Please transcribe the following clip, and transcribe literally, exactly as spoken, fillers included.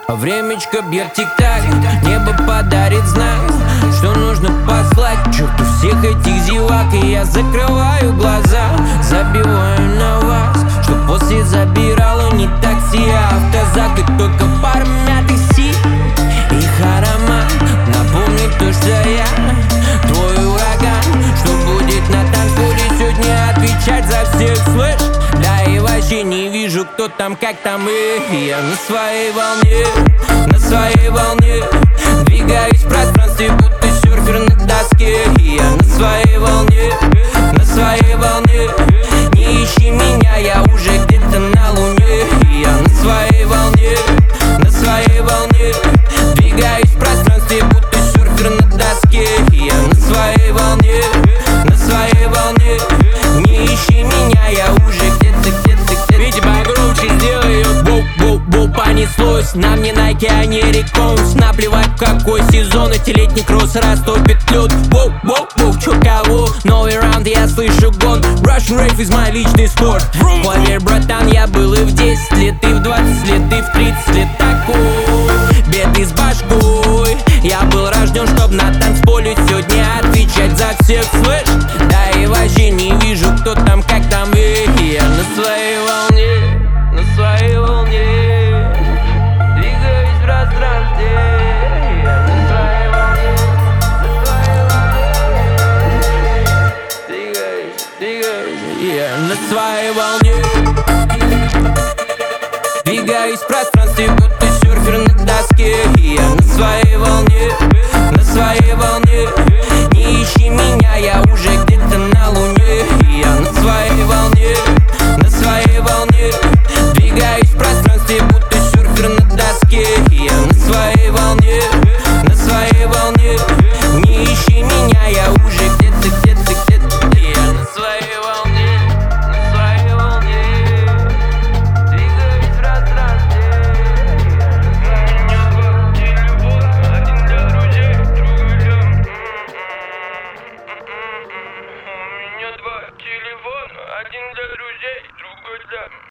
А времечко бьет тик-так, небо подарит знак, что нужно послать черту всех этих зевак. И я закрываю глаза, забиваю на вас, что после забирало не такси, а автозак. И только пара мятых сил, их аромат напомнит то, что я твой ураган, что будет на танцполе сегодня отвечать за всех, слышь? Да и вообще не вижу, кто там, как там, и я на своей волне, на своей волне двигаюсь в пространстве, будто серфер на доске. И я на своей волне, на своей волне. Не ищи меня, я уже где-то на луне. И я на своей волне, на своей волне двигаюсь в пространстве, будто серфер на доске. И я на своей волне, на своей волне. Не ищи меня, я уже где-то, где-то, где-то. Видимо, громче сделай ее. Воу-воу-воу, понеслось. На мне Nike, а не Реконс. Наплевать в какой сезон, эти летний кросс растопит лед. Воу-воу-воу, чё кого? Новый раунд, я слышу гон. Russian Rave is мой личный спорт. Поверь, братан, я был и в десять лет, и в двадцать лет, и в тридцать лет такой бедный с башкой. Я был рожден, чтоб на танцполе сегодня отвечать за всех, слышь? Да и вообще не вижу, кто там, как там, и я на своей волне, на своей волне двигаюсь в пространстве. Я на своей волне, на своей волне двигаюсь, двигаюсь. Я на своей волне двигаюсь в пространстве, будто серфер на доске. И я на своей волне, на своей волне. Не ищи меня, я уже где-то